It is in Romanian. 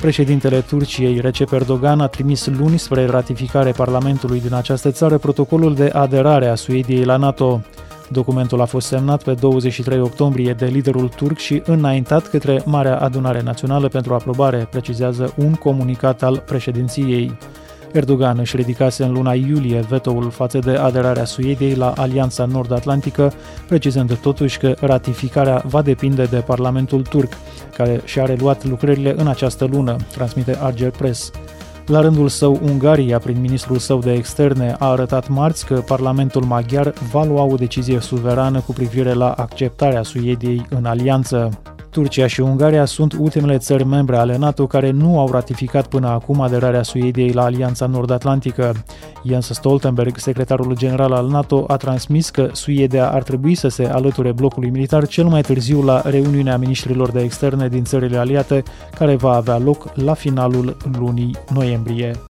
Președintele Turciei, Recep Erdogan, a trimis luni spre ratificare Parlamentului din această țară protocolul de aderare a Suediei la NATO. Documentul a fost semnat pe 23 octombrie de liderul turc și înaintat către Marea Adunare Națională pentru aprobare, precizează un comunicat al președinției. Erdogan își ridicase în luna iulie vetoul față de aderarea Suediei la Alianța Nord-Atlantică, precizând totuși că ratificarea va depinde de Parlamentul turc, care și-a reluat lucrările în această lună, transmite Arger Press. La rândul său, Ungaria, prin ministrul său de externe, a arătat marți că Parlamentul maghiar va lua o decizie suverană cu privire la acceptarea Suediei în alianță. Turcia și Ungaria sunt ultimele țări membre ale NATO care nu au ratificat până acum aderarea Suediei la Alianța Nord-Atlantică. Jens Stoltenberg, secretarul general al NATO, a transmis că Suedia ar trebui să se alăture blocului militar cel mai târziu la reuniunea ministrilor de externe din țările aliate, care va avea loc la finalul lunii noiembrie.